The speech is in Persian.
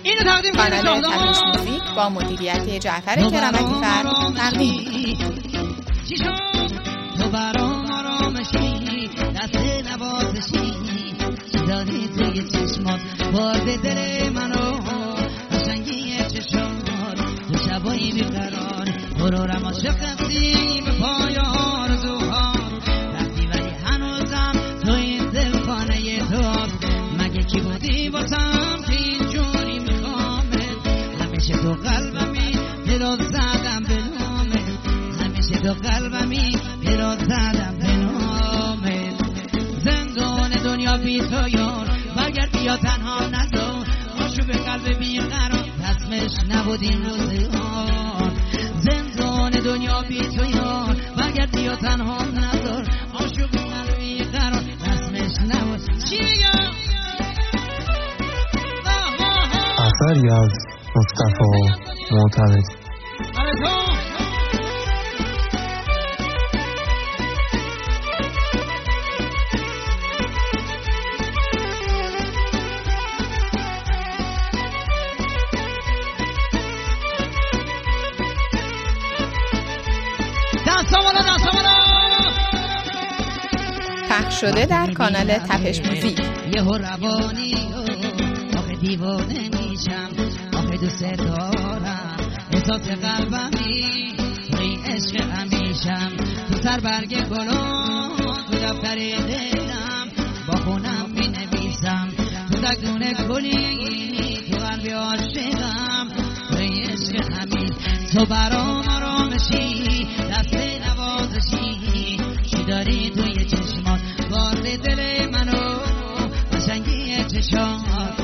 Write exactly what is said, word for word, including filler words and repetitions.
کانال تپش موزیک با مدیریت جعفر کرامتی فر تقدیم تو برام آرامشی دست نوازشی داری توی چشمات بارد دل منو قشنگی چشمات تو شبایی بیقرار غرورم عاشق هستی به پای آرزوها رفتی ولی هنوزم تو این دل خانه توست مگه کی بودی واسم که اینجوری میخوامت همیشه تو قلبمی دلو زدم به نامت همیشه تو قلبمی دلو زدم به نامت زندان دنیا بی تو یار برگرد بیا تنها نذار آشوب قلب بیقرار رسمش نبود این روزگار زندان دنیا بی تو یار برگرد بیا تنها نذار آشوب قلب بیقرار رسمش نبود چی بگم اثری از مصطفی معتمدی. پخش شده در کانال تپش موزیک. یه روانی آخه دیوانه میشم آخه دوست دارم احساس قلبمی توی عشق همیشم تو سر برگ گلان تو دفتر دلم با خونم می نویسم تو دکدون گلی تو قلب عاشقم توی عشق همین تو برام آرامشی دست نوازشی چی داری توی چشمات بارد دل منو قشنگی چشمات